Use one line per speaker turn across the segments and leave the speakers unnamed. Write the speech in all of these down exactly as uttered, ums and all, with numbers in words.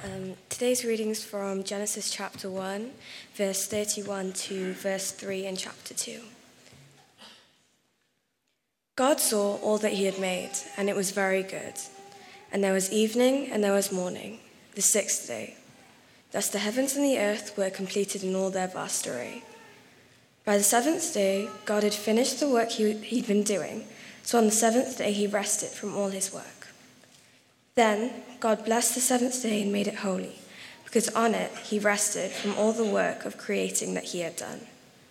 Um, today's reading is from Genesis chapter one, verse thirty-one to verse three in chapter two. God saw all that he had made, and it was very good. And there was evening, and there was morning, the sixth day. Thus the heavens and the earth were completed in all their vast array. By the seventh day, God had finished the work he, he'd been doing, so on the seventh day he rested from all his work. Then God blessed the seventh day and made it holy, because on it he rested from all the work of creating that he had done.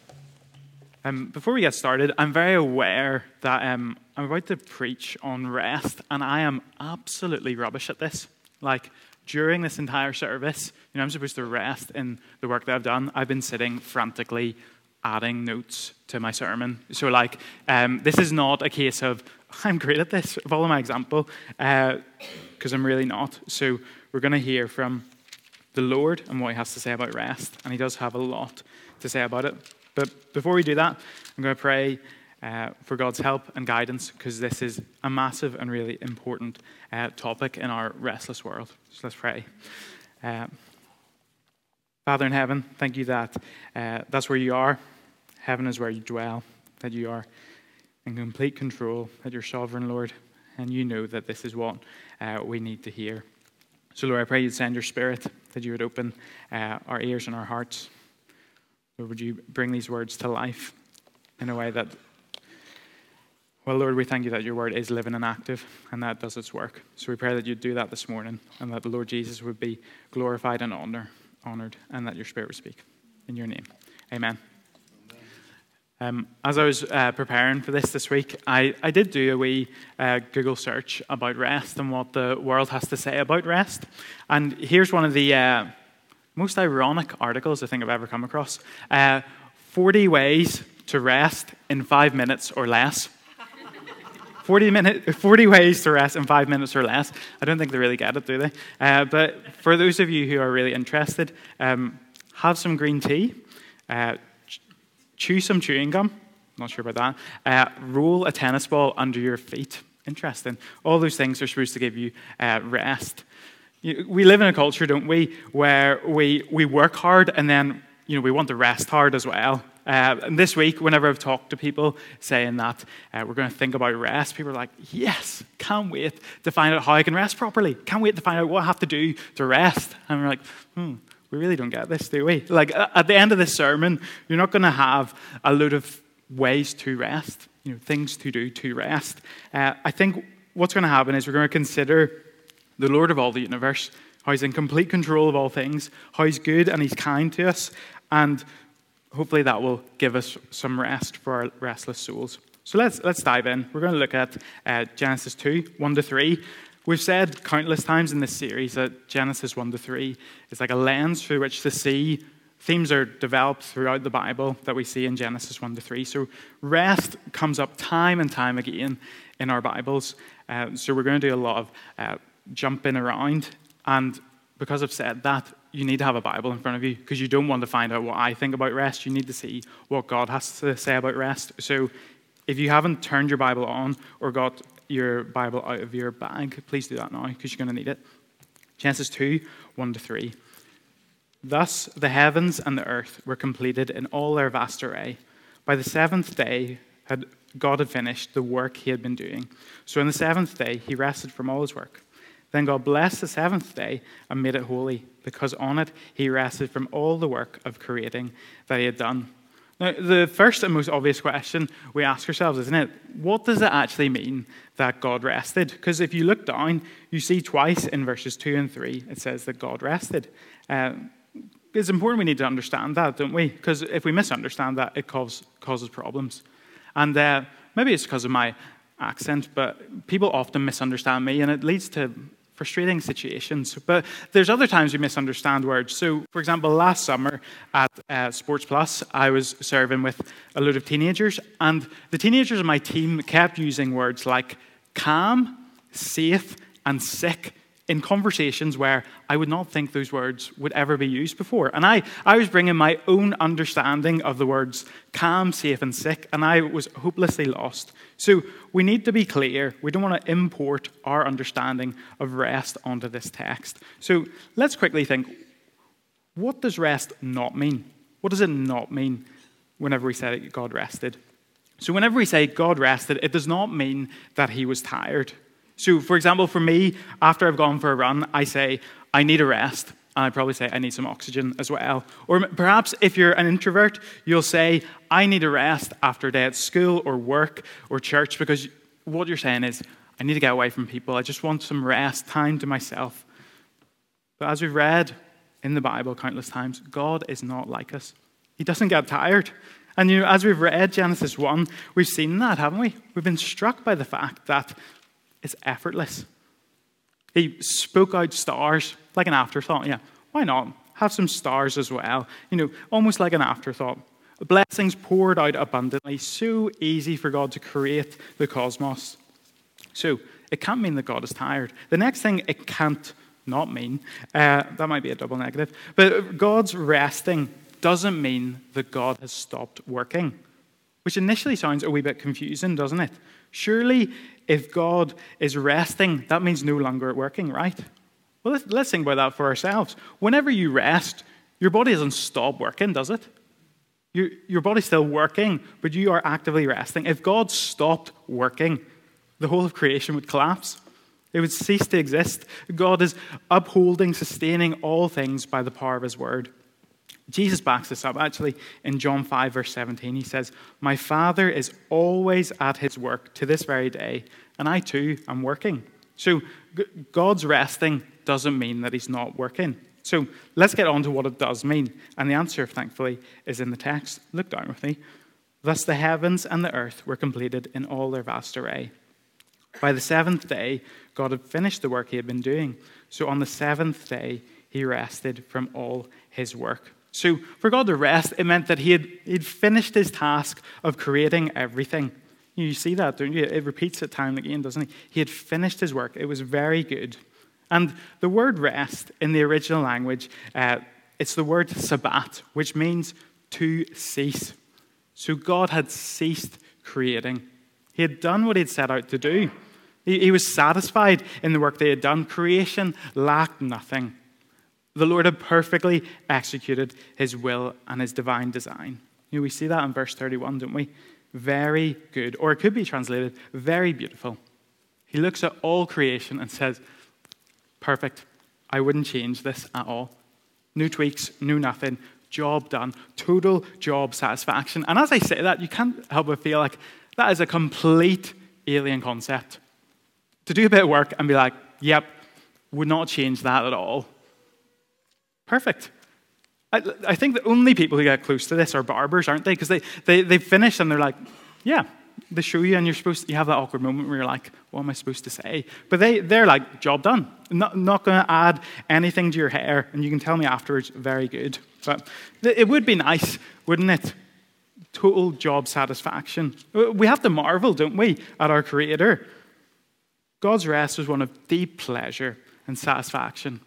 Um, before we get started, I'm very aware that um, I'm about to preach on rest, and I am absolutely rubbish at this. Like, during this entire service, you know, I'm supposed to rest in the work that I've done. I've been sitting frantically adding notes to my sermon. So, like, um, this is not a case of, I'm great at this, follow my example, because uh, I'm really not. So we're going to hear from the Lord and what he has to say about rest, and he does have a lot to say about it. But before we do that, I'm going to pray uh, for God's help and guidance, because this is a massive and really important uh, topic in our restless world. So let's pray. Uh, Father in heaven, thank you that uh, that's where you are. Heaven is where you dwell, that you are in complete control, that you're sovereign, Lord, and you know that this is what uh, we need to hear. So, Lord, I pray you'd send your Spirit, that you would open uh, our ears and our hearts. Lord, would you bring these words to life in a way that, well, Lord, we thank you that your word is living and active, and that does its work. So we pray that you'd do that this morning, and that the Lord Jesus would be glorified and honor, honored, and that your Spirit would speak. In your name, amen. Um, as I was uh, preparing for this this week, I, I did do a wee uh, Google search about rest and what the world has to say about rest. And here's one of the uh, most ironic articles I think I've ever come across. Uh, forty ways to rest in five minutes or less. forty, minute, forty ways to rest in five minutes or less. I don't think they really get it, do they? Uh, but for those of you who are really interested, um, have some green tea. Uh, Chew some chewing gum. Not sure about that. Uh, roll a tennis ball under your feet. Interesting. All those things are supposed to give you uh, rest. You, we live in a culture, don't we, where we, we work hard and then you know we want to rest hard as well. Uh, and this week, whenever I've talked to people saying that uh, we're going to think about rest, people are like, yes, can't wait to find out how I can rest properly. Can't wait to find out what I have to do to rest. And we're like, hmm. We really don't get this, do we? Like, at the end of this sermon, you're not going to have a load of ways to rest, you know, things to do to rest. Uh, I think what's going to happen is we're going to consider the Lord of all the universe, how he's in complete control of all things, how he's good and he's kind to us, and hopefully that will give us some rest for our restless souls. So let's let's dive in. We're going to look at uh, Genesis two, one to three. We've said countless times in this series that Genesis one to three is like a lens through which to see themes are developed throughout the Bible that we see in Genesis one to three. So rest comes up time and time again in our Bibles. Uh, so we're going to do a lot of uh, jumping around. And because I've said that, you need to have a Bible in front of you, because you don't want to find out what I think about rest. You need to see what God has to say about rest. So if you haven't turned your Bible on or got your Bible out of your bag, please do that now, because you're going to need it. Genesis two, one to three. Thus the heavens and the earth were completed in all their vast array. By the seventh day had God had finished the work he had been doing. So on the seventh day he rested from all his work. Then God blessed the seventh day and made it holy, because on it he rested from all the work of creating that he had done. Now, the first and most obvious question we ask ourselves, isn't it? What does it actually mean that God rested? Because if you look down, you see twice in verses two and three, it says that God rested. Uh, it's important we need to understand that, don't we? Because if we misunderstand that, it cause, causes problems. And uh, maybe it's because of my accent, but people often misunderstand me, and it leads to frustrating situations. But there's other times we misunderstand words. So, for example, last summer at uh, Sports Plus, I was serving with a load of teenagers, and the teenagers on my team kept using words like calm, safe, and sick in conversations where I would not think those words would ever be used before. And I, I was bringing my own understanding of the words calm, safe, and sick, and I was hopelessly lost. So we need to be clear. We don't want to import our understanding of rest onto this text. So let's quickly think, what does rest not mean? What does it not mean whenever we say God rested? So whenever we say God rested, it does not mean that he was tired. So, for example, for me, after I've gone for a run, I say, I need a rest. And I'd probably say, I need some oxygen as well. Or perhaps if you're an introvert, you'll say, I need a rest after a day at school or work or church, because what you're saying is, I need to get away from people. I just want some rest, time to myself. But as we've read in the Bible countless times, God is not like us. He doesn't get tired. And you know, as we've read Genesis one, we've seen that, haven't we? We've been struck by the fact that it's effortless. He spoke out stars like an afterthought. Yeah, why not? Have some stars as well. You know, almost like an afterthought. Blessings poured out abundantly. So easy for God to create the cosmos. So it can't mean that God is tired. The next thing it can't not mean, uh, that might be a double negative, but God's resting doesn't mean that God has stopped working, which initially sounds a wee bit confusing, doesn't it? Surely, if God is resting, that means no longer working, right? Well, let's, let's think about that for ourselves. Whenever you rest, your body doesn't stop working, does it? Your, your body's still working, but you are actively resting. If God stopped working, the whole of creation would collapse. It would cease to exist. God is upholding, sustaining all things by the power of his word. Jesus backs this up, actually, in John five, verse seventeen. He says, my Father is always at his work to this very day, and I too am working. So God's resting doesn't mean that he's not working. So let's get on to what it does mean. And the answer, thankfully, is in the text. Look down with me. Thus the heavens and the earth were completed in all their vast array. By the seventh day, God had finished the work he had been doing. So on the seventh day, he rested from all his work. So for God to rest, it meant that he had he'd finished his task of creating everything. You see that, don't you? It repeats it time and again, doesn't it? He had finished his work. It was very good. And the word rest in the original language, uh, it's the word sabbat, which means to cease. So God had ceased creating. He had done what he had set out to do. He, he was satisfied in the work they had done. Creation lacked nothing. The Lord had perfectly executed his will and his divine design. You know, we see that in verse thirty-one, don't we? Very good, or it could be translated, very beautiful. He looks at all creation and says, perfect. I wouldn't change this at all. No tweaks, no nothing. Job done. Total job satisfaction. And as I say that, you can't help but feel like that is a complete alien concept. To do a bit of work and be like, yep, would not change that at all. Perfect. I, I think the only people who get close to this are barbers, aren't they? Because they, they, they finish and they're like, yeah, they show you and you're supposed to, you have that awkward moment where you're like, what am I supposed to say? But they, they're like, job done. Not, not going to add anything to your hair. And you can tell me afterwards, very good. But it would be nice, wouldn't it? Total job satisfaction. We have to marvel, don't we, at our Creator. God's rest was one of deep pleasure and satisfaction.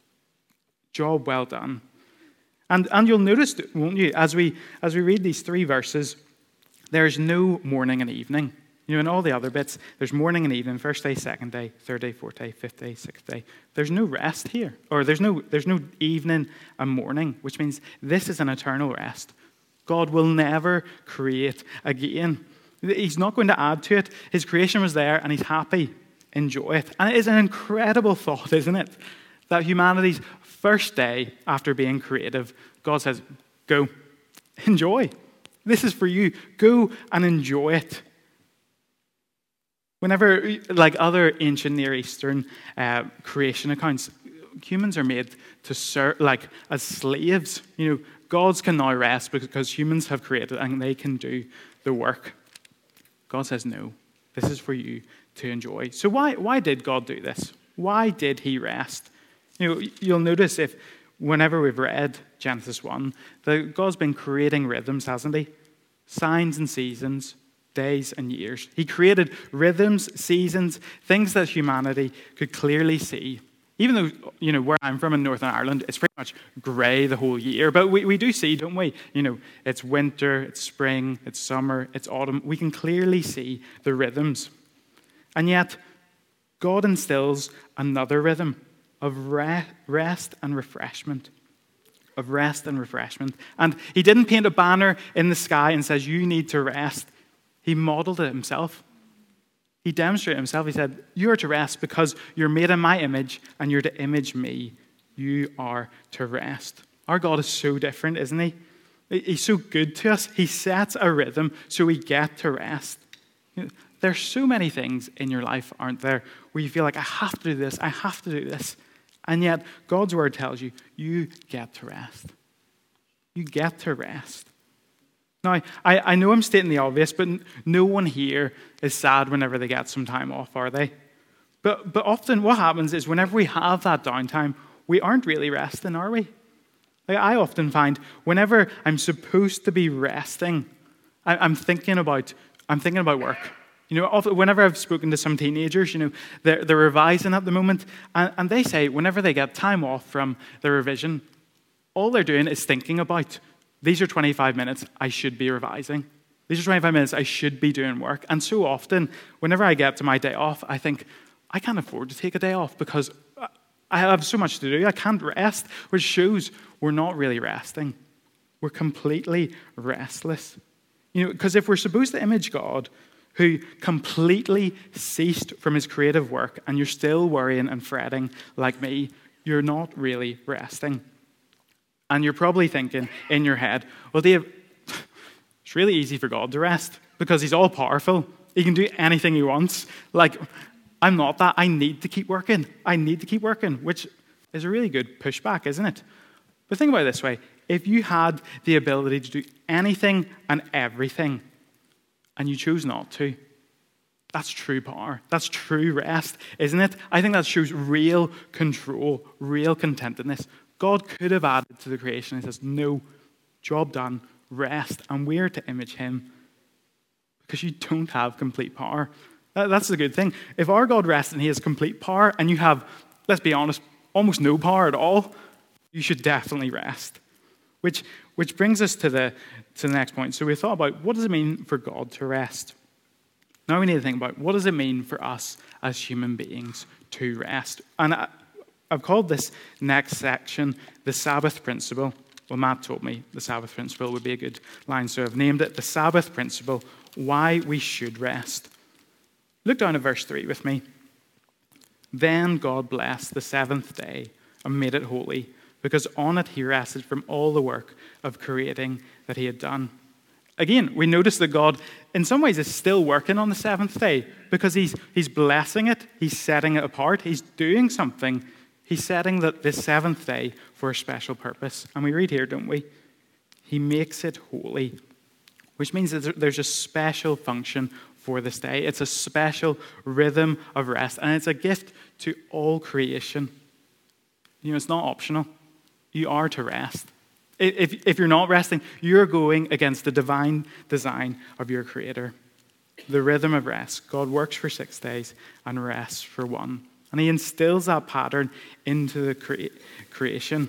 Job well done. And, and you'll notice, won't you, as we as we read these three verses, there's no morning and evening. You know, in all the other bits, there's morning and evening, first day, second day, third day, fourth day, fifth day, sixth day. There's no rest here. Or there's no there's no evening and morning, which means this is an eternal rest. God will never create again. He's not going to add to it. His creation was there and he's happy. Enjoy it. And it is an incredible thought, isn't it? That humanity's first day after being creative, God says, go, enjoy. This is for you. Go and enjoy it. Whenever, like other ancient Near Eastern uh, creation accounts, humans are made to serve, like as slaves. You know, gods can now rest because humans have created and they can do the work. God says, no, this is for you to enjoy. So why why did God do this? Why did he rest? You know, you'll notice if whenever we've read Genesis one, that God's been creating rhythms, hasn't he? Signs and seasons, days and years. He created rhythms, seasons, things that humanity could clearly see. Even though, you know, where I'm from in Northern Ireland, it's pretty much grey the whole year. But we, we do see, don't we? You know, it's winter, it's spring, it's summer, it's autumn. We can clearly see the rhythms. And yet, God instills another rhythm of re- rest and refreshment. Of rest and refreshment. And he didn't paint a banner in the sky and says, you need to rest. He modeled it himself. He demonstrated himself. He said, you are to rest because you're made in my image and you're to image me. You are to rest. Our God is so different, isn't he? He's so good to us. He sets a rhythm so we get to rest. There's so many things in your life, aren't there, where you feel like, I have to do this, I have to do this. And yet, God's word tells you, you get to rest. You get to rest. Now, I, I know I'm stating the obvious, but no one here is sad whenever they get some time off, are they? But, but often what happens is whenever we have that downtime, we aren't really resting, are we? Like I often find whenever I'm supposed to be resting, I, I'm thinking about I'm thinking about work. You know, often, whenever I've spoken to some teenagers, you know, they're, they're revising at the moment, and, and they say whenever they get time off from their revision, all they're doing is thinking about, these are twenty-five minutes I should be revising. These are twenty-five minutes I should be doing work. And so often, whenever I get to my day off, I think, I can't afford to take a day off because I have so much to do. I can't rest, which shows we're not really resting. We're completely restless. You know, because if we're supposed to image God, who completely ceased from his creative work, and you're still worrying and fretting like me, you're not really resting. And you're probably thinking in your head, well, Dave, it's really easy for God to rest because he's all powerful. He can do anything he wants. Like, I'm not that. I need to keep working. I need to keep working, which is a really good pushback, isn't it? But think about it this way. If you had the ability to do anything and everything, and you choose not to, that's true power. That's true rest, isn't it? I think that shows real control, real contentedness. God could have added to the creation. He says, no, job done, rest, and we're to image him because you don't have complete power. That's the good thing. If our God rests and he has complete power, and you have, let's be honest, almost no power at all, you should definitely rest. Which, which brings us to the, to the next point. So we thought about, what does it mean for God to rest? Now we need to think about, what does it mean for us as human beings to rest? And I, I've called this next section the Sabbath principle. Well, Matt told me the Sabbath principle would be a good line, so I've named it the Sabbath principle, why we should rest. Look down at verse three with me. Then God blessed the seventh day and made it holy, because on it he rested from all the work of creating that he had done. Again, we notice that God, in some ways, is still working on the seventh day because he's, he's blessing it, he's setting it apart, he's doing something. He's setting the, this seventh day for a special purpose. And we read here, don't we? He makes it holy, which means that there's a special function for this day. It's a special rhythm of rest, and it's a gift to all creation. You know, it's not optional. You are to rest. If, if you're not resting, you're going against the divine design of your Creator. The rhythm of rest. God works for six days and rests for one. And he instills that pattern into the cre- creation.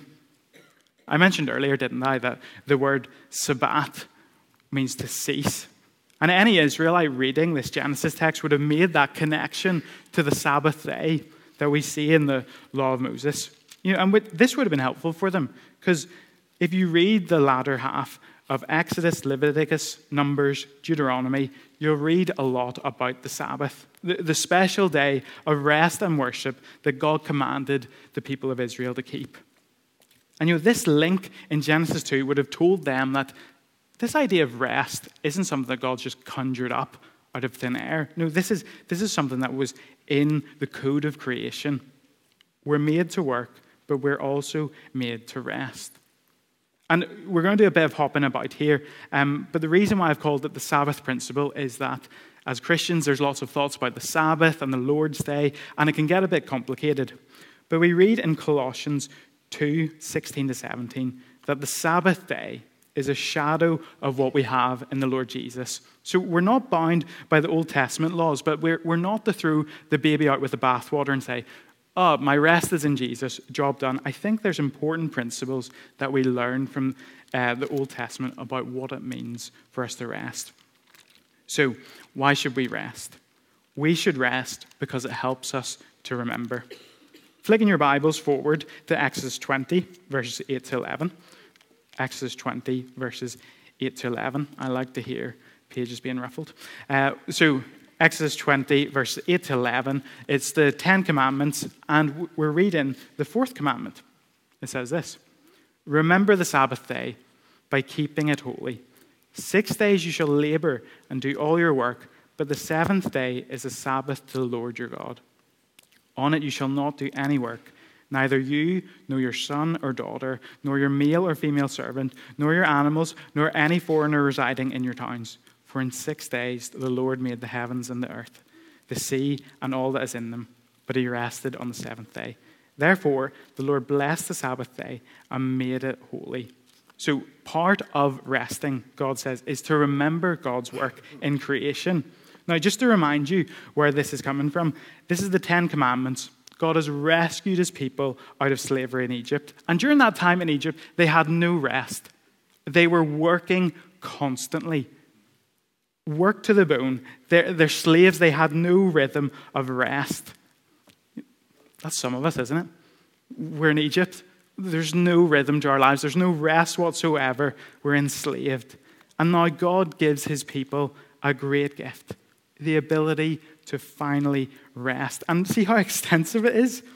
I mentioned earlier, didn't I, that the word Sabbath means to cease. And any Israelite reading this Genesis text would have made that connection to the Sabbath day that we see in the law of Moses. You know, and this would have been helpful for them, because if you read the latter half of Exodus, Leviticus, Numbers, Deuteronomy, you'll read a lot about the Sabbath, the, the special day of rest and worship that God commanded the people of Israel to keep. And you know, this link in Genesis two would have told them that this idea of rest isn't something that God just conjured up out of thin air. No, this is, this is something that was in the code of creation. We're made to work, but we're also made to rest. And we're going to do a bit of hopping about here, um, but the reason why I've called it the Sabbath principle is that as Christians, there's lots of thoughts about the Sabbath and the Lord's Day, and it can get a bit complicated. But we read in Colossians two, sixteen to seventeen, that the Sabbath day is a shadow of what we have in the Lord Jesus. So we're not bound by the Old Testament laws, but we're, we're not to throw the baby out with the bathwater and say, oh, my rest is in Jesus, job done. I think there's important principles that we learn from uh, the Old Testament about what it means for us to rest. So, why should we rest? We should rest because it helps us to remember. Flicking your Bibles forward to Exodus twenty, verses eight to eleven. Exodus twenty, verses eight to eleven. I like to hear pages being ruffled. Uh, so, Exodus twenty, verses eight to eleven. It's the Ten Commandments, and we're reading the fourth commandment. It says this: remember the Sabbath day by keeping it holy. Six days you shall labor and do all your work, but the seventh day is a Sabbath to the Lord your God. On it you shall not do any work, neither you, nor your son or daughter, nor your male or female servant, nor your animals, nor any foreigner residing in your towns. For in six days the Lord made the heavens and the earth, the sea and all that is in them, but he rested on the seventh day. Therefore the Lord blessed the Sabbath day and made it holy. So part of resting, God says, is to remember God's work in creation. Now, just to remind you where this is coming from, this is the Ten Commandments. God has rescued his people out of slavery in Egypt. And during that time in Egypt, they had no rest. They were working constantly. Work to the bone. They're, they're slaves. They had no rhythm of rest. That's some of us, isn't it? We're in Egypt. There's no rhythm to our lives. There's no rest whatsoever. We're enslaved. And now God gives his people a great gift, the ability to finally rest. And see how extensive it is?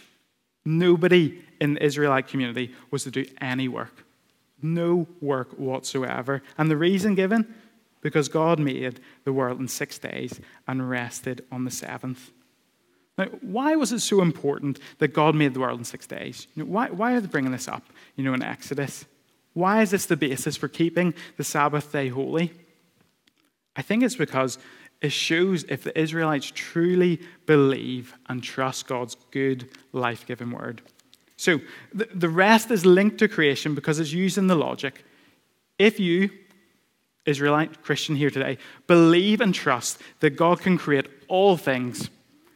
Nobody in the Israelite community was to do any work. No work whatsoever. And the reason given? Because God made the world in six days and rested on the seventh. Now, why was it so important that God made the world in six days? You know, why, why are they bringing this up, you know, in Exodus? Why is this the basis for keeping the Sabbath day holy? I think it's because it shows if the Israelites truly believe and trust God's good, life-giving word. So, the, the rest is linked to creation because it's using the logic. If you, Israelite, Christian here today, believe and trust that God can create all things,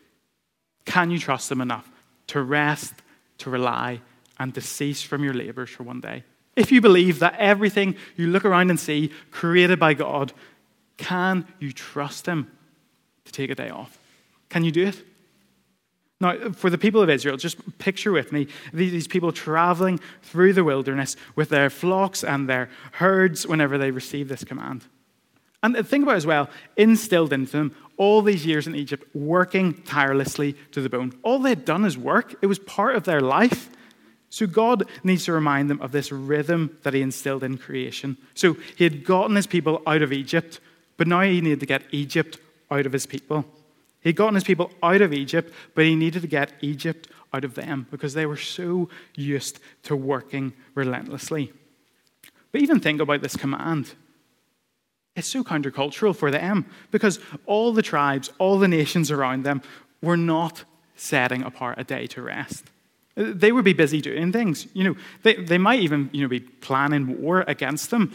can you trust him enough to rest, to rely, and to cease from your labors for one day? If you believe that everything you look around and see created by God, can you trust him to take a day off? Can you do it? Now, for the people of Israel, just picture with me these people traveling through the wilderness with their flocks and their herds whenever they receive this command. And think about it as well, instilled into them all these years in Egypt, working tirelessly to the bone. All they'd done is work. It was part of their life. So God needs to remind them of this rhythm that he instilled in creation. So he had gotten his people out of Egypt, but now he needed to get Egypt out of his people. He'd gotten his people out of Egypt, but he needed to get Egypt out of them because they were so used to working relentlessly. But even think about this command. It's so countercultural for them because all the tribes, all the nations around them were not setting apart a day to rest. They would be busy doing things. You know, they, they might even, you know, be planning war against them.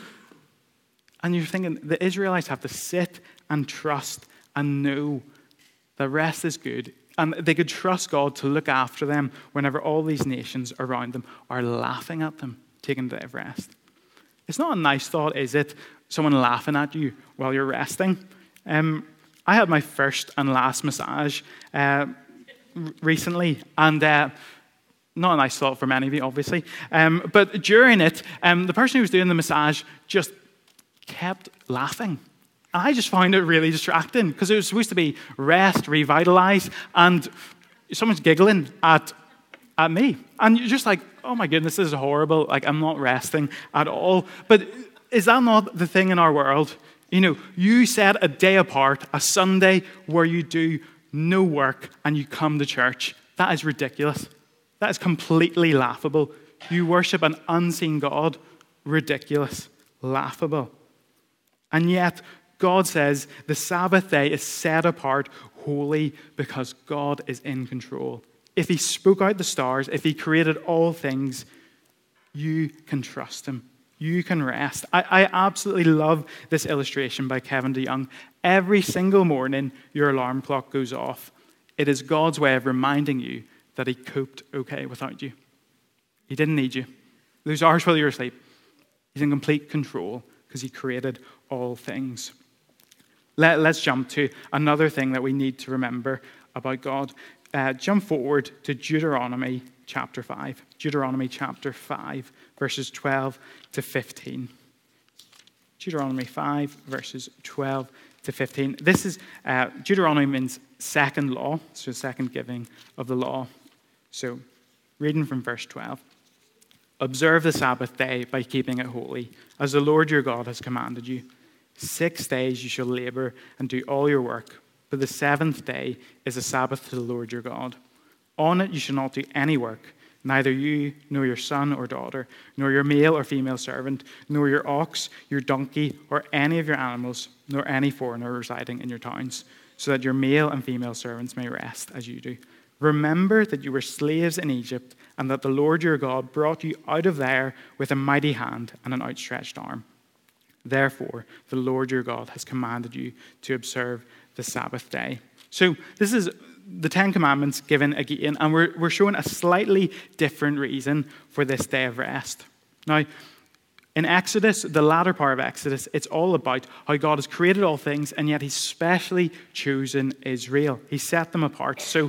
And you're thinking the Israelites have to sit and trust and know that rest is good. And they could trust God to look after them whenever all these nations around them are laughing at them, taking a day of rest. It's not a nice thought, is it? Someone laughing at you while you're resting. Um, I had my first and last massage uh, recently, and uh, not a nice thought for many of you, obviously. Um, but during it, um, the person who was doing the massage just kept laughing. And I just found it really distracting because it was supposed to be rest, revitalize, and someone's giggling at at me. And you're just like, oh my goodness, this is horrible. Like, I'm not resting at all. But is that not the thing in our world? You know, you set a day apart, a Sunday, where you do no work and you come to church. That is ridiculous. That is completely laughable. You worship an unseen God. Ridiculous. Laughable. And yet, God says the Sabbath day is set apart holy because God is in control. If he spoke out the stars, if he created all things, you can trust him. You can rest. I, I absolutely love this illustration by Kevin DeYoung. Every single morning, your alarm clock goes off. It is God's way of reminding you that he coped okay without you. He didn't need you. Those hours while you were asleep, he's in complete control because he created all things. Let, let's jump to another thing that we need to remember about God. Uh, jump forward to Deuteronomy chapter five. Deuteronomy chapter five, verses twelve to fifteen. Deuteronomy five, verses twelve to fifteen. This is, uh, Deuteronomy means second law, so second giving of the law. So, reading from verse twelve. Observe the Sabbath day by keeping it holy, as the Lord your God has commanded you. Six days you shall labor and do all your work, but the seventh day is a Sabbath to the Lord your God. On it you shall not do any work, neither you, nor your son or daughter, nor your male or female servant, nor your ox, your donkey, or any of your animals, nor any foreigner residing in your towns, so that your male and female servants may rest as you do. Remember that you were slaves in Egypt, and that the Lord your God brought you out of there with a mighty hand and an outstretched arm. Therefore, the Lord your God has commanded you to observe the Sabbath day. So this is the Ten Commandments given again, and we're, we're showing a slightly different reason for this day of rest. Now, in Exodus, the latter part of Exodus, it's all about how God has created all things, and yet he's specially chosen Israel. He set them apart. So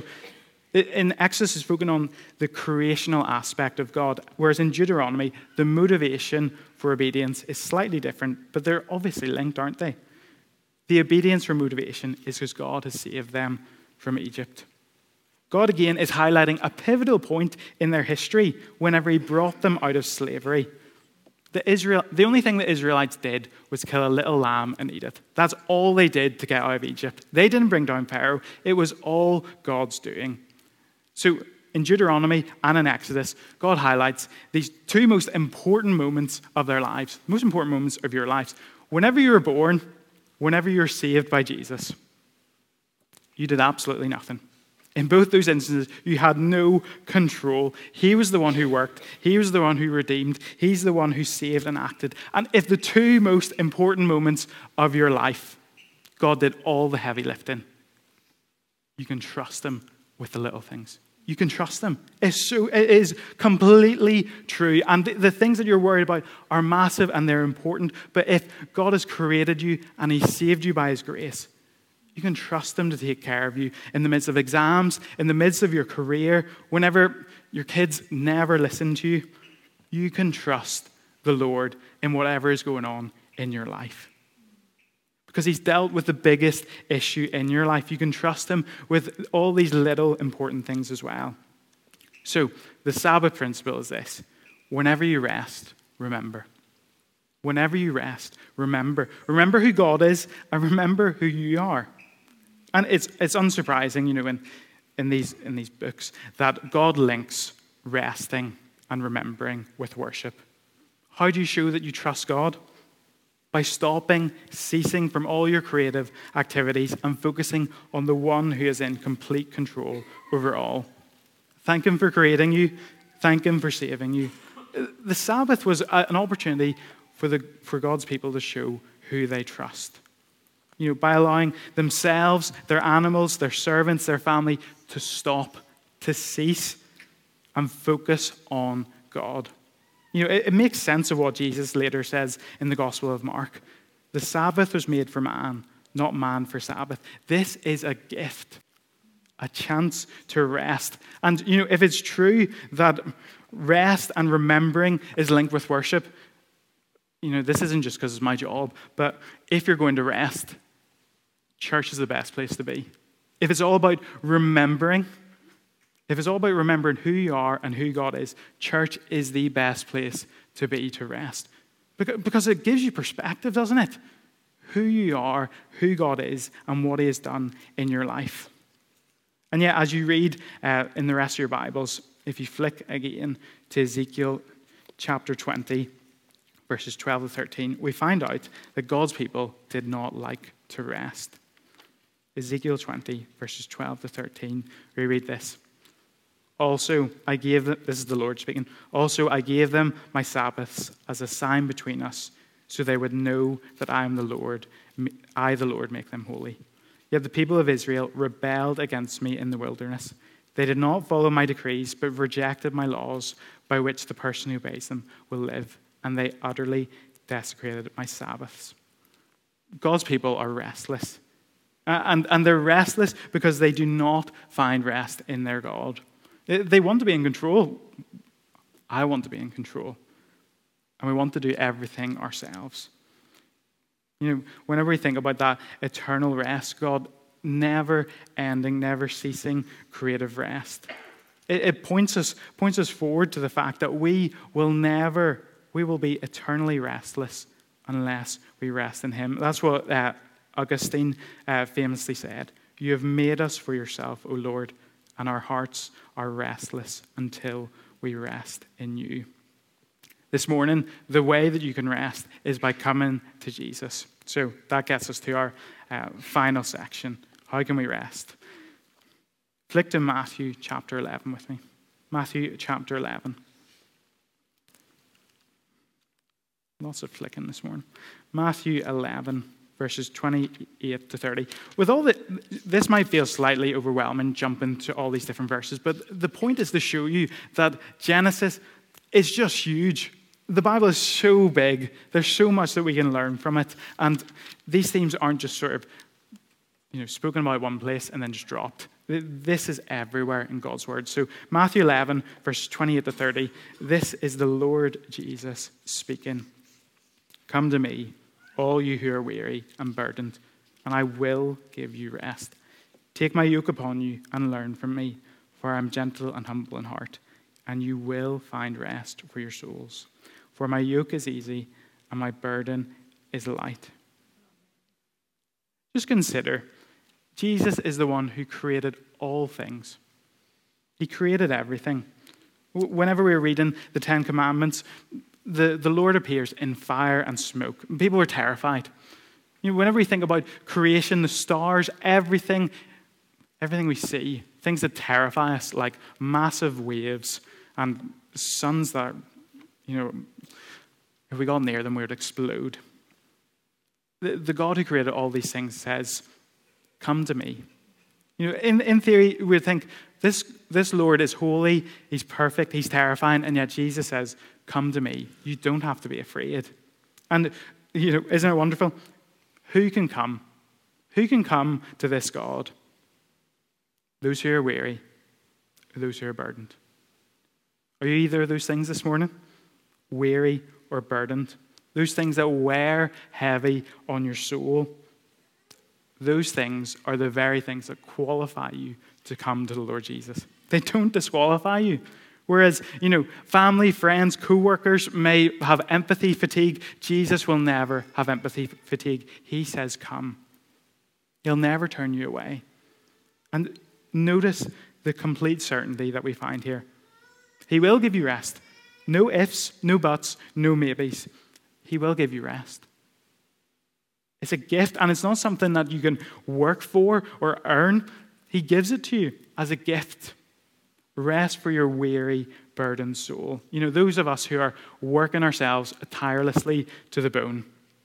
in Exodus, it's spoken on the creational aspect of God, whereas in Deuteronomy, the motivation for obedience is slightly different, but they're obviously linked, aren't they? The obedience for motivation is because God has saved them from Egypt. God, again, is highlighting a pivotal point in their history whenever he brought them out of slavery. The, Israel, the only thing the Israelites did was kill a little lamb and eat it. That's all they did to get out of Egypt. They didn't bring down Pharaoh. It was all God's doing. So in Deuteronomy and in Exodus, God highlights these two most important moments of their lives, most important moments of your lives. Whenever you were born, whenever you were saved by Jesus, you did absolutely nothing. In both those instances, you had no control. He was the one who worked. He was the one who redeemed. He's the one who saved and acted. And if the two most important moments of your life, God did all the heavy lifting, you can trust him with the little things. You can trust him. It's so, it is completely true. And the, the things that you're worried about are massive and they're important. But if God has created you and he saved you by his grace, you can trust him to take care of you in the midst of exams, in the midst of your career, whenever your kids never listen to you. You can trust the Lord in whatever is going on in your life. Because he's dealt with the biggest issue in your life. You can trust him with all these little important things as well. So, the Sabbath principle is this. Whenever you rest, remember. Whenever you rest, remember. Remember who God is and remember who you are. And it's it's unsurprising, you know, in, in these in these books, that God links resting and remembering with worship. How do you show that you trust God? By stopping, ceasing from all your creative activities and focusing on the one who is in complete control over all. Thank him for creating you. Thank him for saving you. The Sabbath was an opportunity for the for God's people to show who they trust. You know, by allowing themselves, their animals, their servants, their family to stop, to cease, and focus on God. You know, it, it makes sense of what Jesus later says in the Gospel of Mark. The Sabbath was made for man, not man for Sabbath. This is a gift, a chance to rest. And, you know, if it's true that rest and remembering is linked with worship, you know, this isn't just because it's my job, but if you're going to rest, church is the best place to be. If it's all about remembering, if it's all about remembering who you are and who God is, church is the best place to be to rest. Because it gives you perspective, doesn't it? Who you are, who God is, and what he has done in your life. And yet, as you read uh, in the rest of your Bibles, if you flick again to Ezekiel chapter twenty, verses twelve to thirteen, we find out that God's people did not like to rest. Ezekiel twenty, verses twelve to thirteen, we read this. Also, I gave them, this is the Lord speaking, also I gave them my Sabbaths as a sign between us, so they would know that I am the Lord, I the Lord make them holy. Yet the people of Israel rebelled against me in the wilderness. They did not follow my decrees, but rejected my laws, by which the person who obeys them will live, and they utterly desecrated my Sabbaths. God's people are restless. Uh, and, and they're restless because they do not find rest in their God. They, they want to be in control. I want to be in control. And we want to do everything ourselves. You know, whenever we think about that eternal rest, God, never ending, never ceasing creative rest. It, it points us points us forward to the fact that we will never, we will be eternally restless unless we rest in him. That's what uh, Augustine uh, famously said. You have made us for yourself, O Lord, and our hearts are restless until we rest in you. This morning, the way that you can rest is by coming to Jesus. So that gets us to our uh, final section. How can we rest? Flick to Matthew chapter eleven with me. Matthew chapter eleven. Lots of flicking this morning. Matthew eleven, verses twenty-eight to thirty. With all the, this might feel slightly overwhelming, jumping to all these different verses, but the point is to show you that Genesis is just huge. The Bible is so big. There's so much that we can learn from it. And these themes aren't just sort of, you know, spoken about one place and then just dropped. This is everywhere in God's word. So Matthew eleven, verses twenty-eight to thirty. This is the Lord Jesus speaking. Come to me, all you who are weary and burdened, and I will give you rest. Take my yoke upon you and learn from me, for I am gentle and humble in heart, and you will find rest for your souls. For my yoke is easy and my burden is light. Just consider, Jesus is the one who created all things. He created everything. Whenever we're reading the Ten Commandments, the, the Lord appears in fire and smoke. People are terrified. You know, whenever we think about creation, the stars, everything, everything we see, things that terrify us, like massive waves and suns that, you know, if we got near them, we would explode. The, the God who created all these things says, come to me. You know, in, in theory, we'd think, this, this Lord is holy, he's perfect, he's terrifying, and yet Jesus says, come to me. You don't have to be afraid. And, you know, isn't it wonderful? Who can come? Who can come to this God? Those who are weary, or those who are burdened. Are you either of those things this morning? Weary or burdened? Those things that wear heavy on your soul? Those things are the very things that qualify you to come to the Lord Jesus. They don't disqualify you. Whereas, you know, family, friends, co-workers may have empathy fatigue. Jesus will never have empathy fatigue. He says, come. He'll never turn you away. And notice the complete certainty that we find here. He will give you rest. No ifs, no buts, no maybes. He will give you rest. It's a gift, and it's not something that you can work for or earn. He gives it to you as a gift. Rest for your weary, burdened soul. You know, those of us who are working ourselves tirelessly to the bone.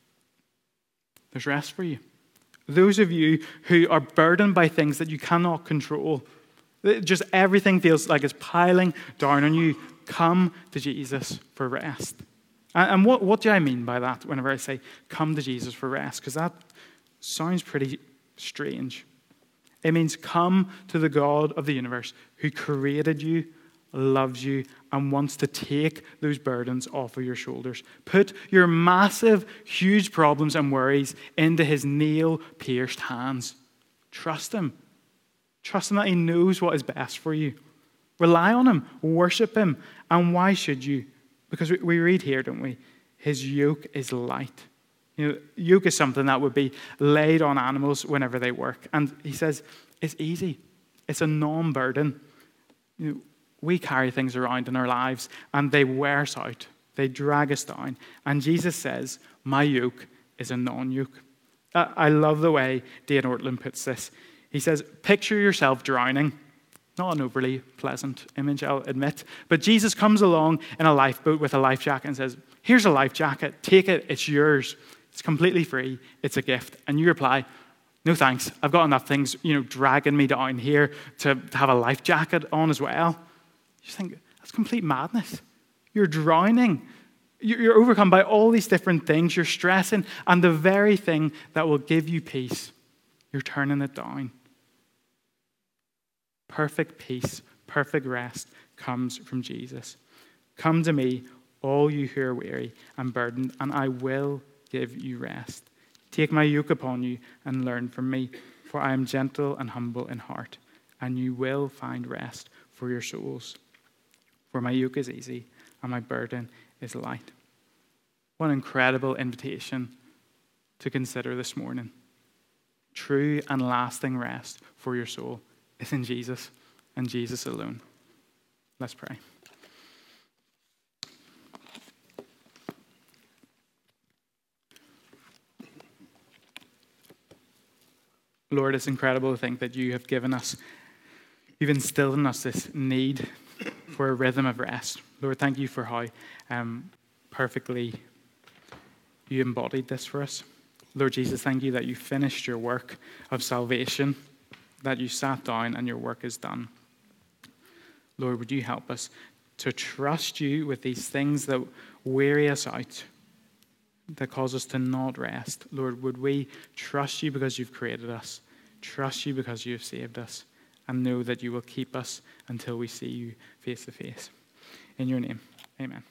There's rest for you. Those of you who are burdened by things that you cannot control. Just everything feels like it's piling down on you. Come to Jesus for rest. And what, what do I mean by that whenever I say come to Jesus for rest? Because that sounds pretty strange. It means come to the God of the universe who created you, loves you, and wants to take those burdens off of your shoulders. Put your massive, huge problems and worries into his nail-pierced hands. Trust him. Trust him that he knows what is best for you. Rely on him. Worship him. And why should you? Because we, we read here, don't we? His yoke is light. You know, yoke is something that would be laid on animals whenever they work. And he says, it's easy. It's a non-burden. You know, we carry things around in our lives and they wear us out. They drag us down. And Jesus says, my yoke is a non-yoke. Uh, I love the way Dane Ortland puts this. He says, picture yourself drowning. Not an overly pleasant image, I'll admit. But Jesus comes along in a lifeboat with a life jacket and says, here's a life jacket. Take it. It's yours. It's completely free. It's a gift. And you reply, No thanks. I've got enough things, you know, dragging me down here to, to have a life jacket on as well. You just think, that's complete madness. You're drowning. You're overcome by all these different things. You're stressing. And the very thing that will give you peace, you're turning it down. Perfect peace, perfect rest comes from Jesus. Come to me, all you who are weary and burdened, and I will give you rest. Take my yoke upon you and learn from me, for I am gentle and humble in heart, and you will find rest for your souls. For my yoke is easy and my burden is light. What an incredible invitation to consider this morning. True and lasting rest for your soul is in Jesus and Jesus alone. Let's pray. Lord, it's incredible to think that you have given us, you've instilled in us this need for a rhythm of rest. Lord, thank you for how um, perfectly you embodied this for us. Lord Jesus, thank you that you finished your work of salvation, that you sat down and your work is done. Lord, would you help us to trust you with these things that weary us out, that cause us to not rest. Lord, would we trust you because you've created us, trust you because you have saved us, and know that you will keep us until we see you face to face. In your name, amen.